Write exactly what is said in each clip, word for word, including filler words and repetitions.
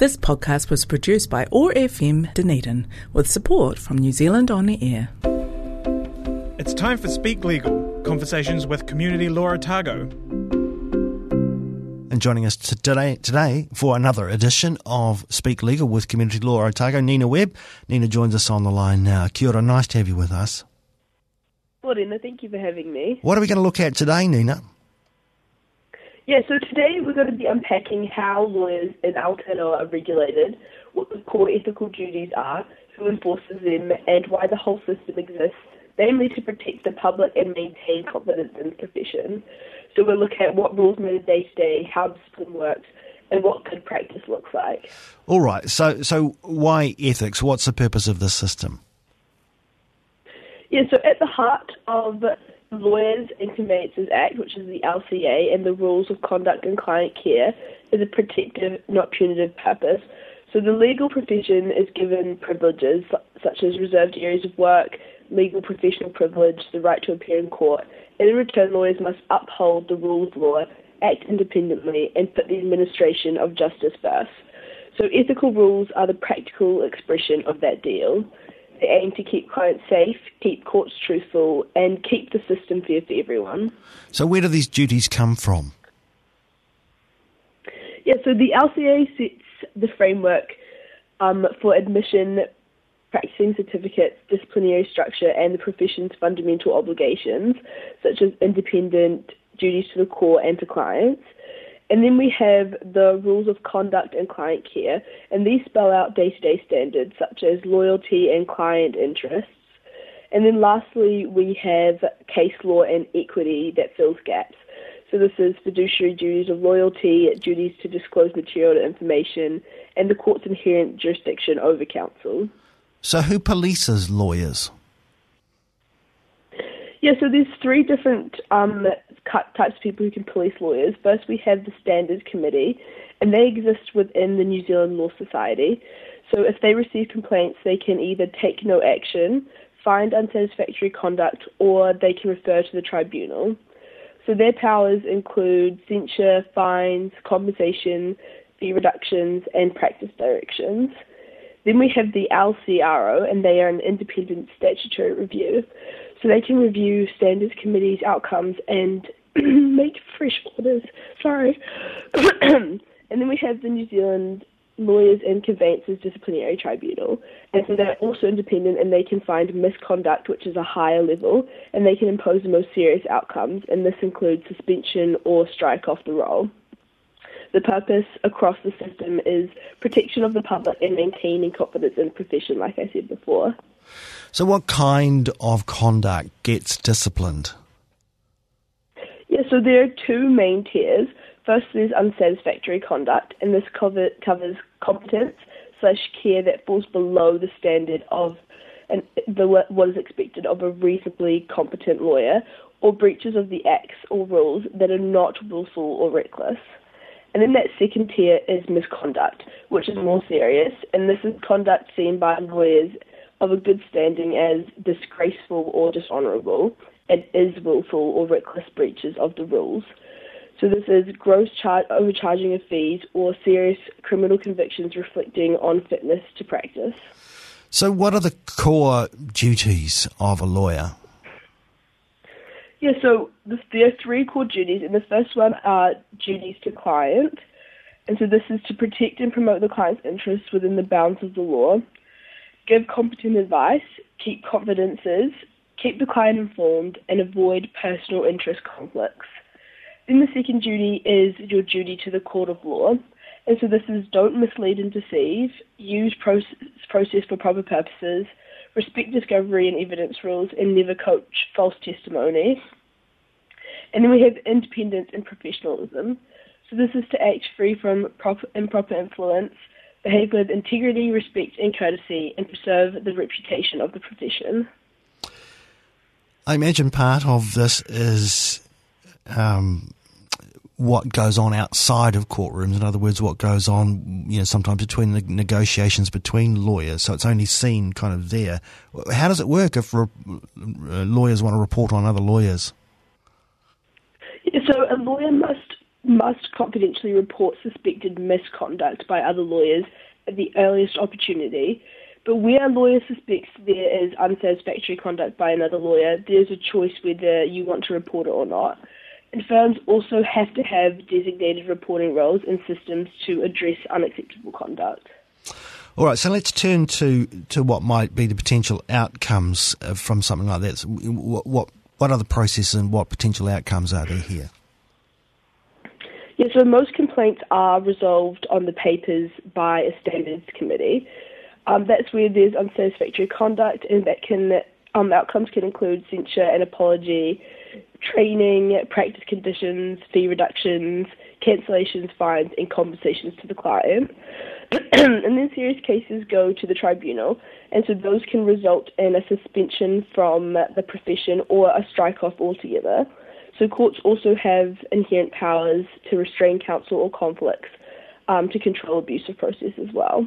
This podcast was produced by O A R F M Dunedin with support from New Zealand On the Air. It's time for Speak Legal, conversations with community law Otago. And joining us today today for another edition of Speak Legal with Community Law Otago, Nina Webb. Nina joins us on the line now. Kia ora, nice to have you with us. Morena, thank you for having me. What are we going to look at today, Nina? Yeah, so today we're going to be unpacking how lawyers in Aotearoa are regulated, what the core ethical duties are, who enforces them, and why the whole system exists, namely to protect the public and maintain confidence in the profession. So we'll look at what rules matter day to day, how discipline works, and what good practice looks like. All right, so so why ethics? What's the purpose of this system? Yeah, so at the heart of the Lawyers and Conveyancers Act, which is the L C A, and the Rules of Conduct and Client Care, is a protective, not punitive purpose. So the legal profession is given privileges such as reserved areas of work, legal professional privilege, the right to appear in court, and in return lawyers must uphold the rule of law, act independently, and put the administration of justice first. So ethical rules are the practical expression of that deal. They aim to keep clients safe, keep courts truthful, and keep the system fair for everyone. So where do these duties come from? Yeah, so the L C A sets the framework um, for admission, practicing certificates, disciplinary structure, and the profession's fundamental obligations, such as independent duties to the court and to clients. And then we have the rules of conduct and client care, and these spell out day-to-day standards such as loyalty and client interests. And then lastly, we have case law and equity that fills gaps. So this is fiduciary duties of loyalty, duties to disclose material information, and the court's inherent jurisdiction over counsel. So who polices lawyers? Yeah, so there's three different um, types of people who can police lawyers. First, we have the Standards Committee, and they exist within the New Zealand Law Society. So if they receive complaints, they can either take no action, find unsatisfactory conduct, or they can refer to the tribunal. So their powers include censure, fines, compensation, fee reductions, and practice directions. Then we have the L C R O, and they are an independent statutory review. So they can review Standards Committee's outcomes and make fresh orders. Sorry. And then we have the New Zealand Lawyers and Conveyancers Disciplinary Tribunal. And so they're also independent, and they can find misconduct, which is a higher level, and they can impose the most serious outcomes, and this includes suspension or strike off the role. The purpose across the system is protection of the public and maintaining confidence in the profession, like I said before. So what kind of conduct gets disciplined? Yeah, so there are two main tiers. First, there's unsatisfactory conduct, and this cover, covers competence slash care that falls below the standard of an, the, what is expected of a reasonably competent lawyer, or breaches of the acts or rules that are not willful or reckless. And then that second tier is misconduct, which is more serious, and this is conduct seen by lawyers of a good standing as disgraceful or dishonourable, and is willful or reckless breaches of the rules. So this is gross char- overcharging of fees or serious criminal convictions reflecting on fitness to practice. So what are the core duties of a lawyer? Yeah, so there are three core duties, and the first one are duties to client. And so this is to protect and promote the client's interests within the bounds of the law, give competent advice, keep confidences, keep the client informed, and avoid personal interest conflicts. Then the second duty is your duty to the court of law. And so this is don't mislead and deceive, use process, process for proper purposes, respect discovery and evidence rules, and never coach false testimony. And then we have independence and professionalism. So this is to act free from proper, improper influence, behave with integrity, respect, and courtesy, and preserve the reputation of the profession. I imagine part of this is um, what goes on outside of courtrooms. In other words, what goes on, you know, sometimes between the negotiations between lawyers. So it's only seen kind of there. How does it work if re- lawyers want to report on other lawyers? Yeah, so a lawyer must must confidentially report suspected misconduct by other lawyers at the earliest opportunity. But where a lawyer suspects there is unsatisfactory conduct by another lawyer, there's a choice whether you want to report it or not. And firms also have to have designated reporting roles and systems to address unacceptable conduct. All right, so let's turn to, to what might be the potential outcomes uh, from something like that. So what, what what are the processes and what potential outcomes are there here? Yeah, so most complaints are resolved on the papers by a standards committee. Um, that's where there's unsatisfactory conduct, and that can um, outcomes can include censure and apology, training, practice conditions, fee reductions, cancellations, fines, and compensations to the client. And then serious cases go to the tribunal, and so those can result in a suspension from the profession or a strike-off altogether. So courts also have inherent powers to restrain counsel or conflicts, um, to control abusive process as well.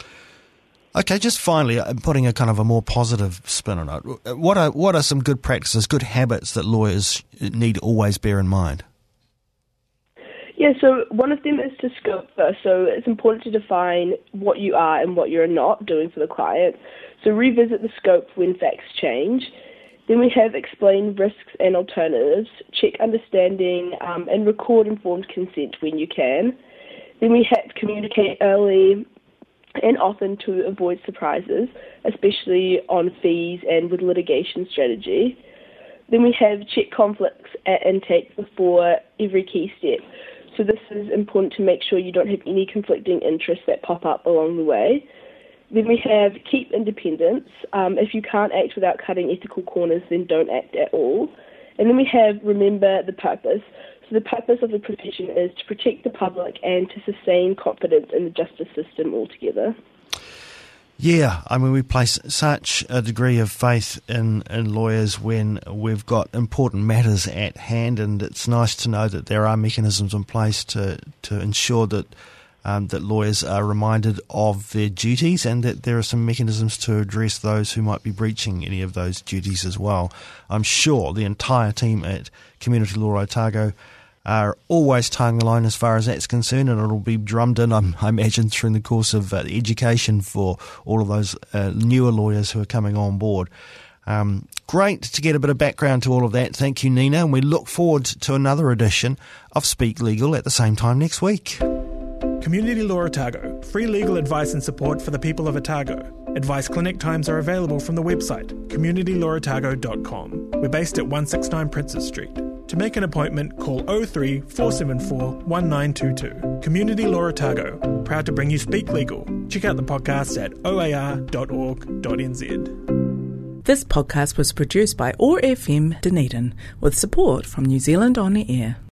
Okay, just finally, putting a kind of a more positive spin on it, what are what are some good practices, good habits that lawyers need to always bear in mind? Yeah, so one of them is to scope first. So it's important to define what you are and what you're not doing for the client. So revisit the scope when facts change. Then we have explain risks and alternatives, check understanding, um, and record informed consent when you can. Then we have communicate early and often to avoid surprises, especially on fees and with litigation strategy. Then we have check conflicts at intake before every key step. So this is important to make sure you don't have any conflicting interests that pop up along the way. Then we have keep independence. Um, if you can't act without cutting ethical corners, then don't act at all. And then we have remember the purpose. So the purpose of the profession is to protect the public and to sustain confidence in the justice system altogether. Yeah, I mean, we place such a degree of faith in, in lawyers when we've got important matters at hand, and it's nice to know that there are mechanisms in place to, to ensure that um, that lawyers are reminded of their duties, and that there are some mechanisms to address those who might be breaching any of those duties as well. I'm sure the entire team at Community Law Otago are always tying the line as far as that's concerned, and it'll be drummed in, I'm, I imagine, through the course of uh, education for all of those uh, newer lawyers who are coming on board. Um, great to get a bit of background to all of that. Thank you, Nina, and we look forward to another edition of Speak Legal at the same time next week. Community Law Otago, free legal advice and support for the people of Otago. Advice clinic times are available from the website community law otago dot com. We're based at one sixty-nine Princes Street. To make an appointment, call oh three, four seven four, one nine two two. Community Law Otago, proud to bring you Speak Legal. Check out the podcast at o a r dot org dot n z. This podcast was produced by O A R F M Dunedin with support from New Zealand On the Air.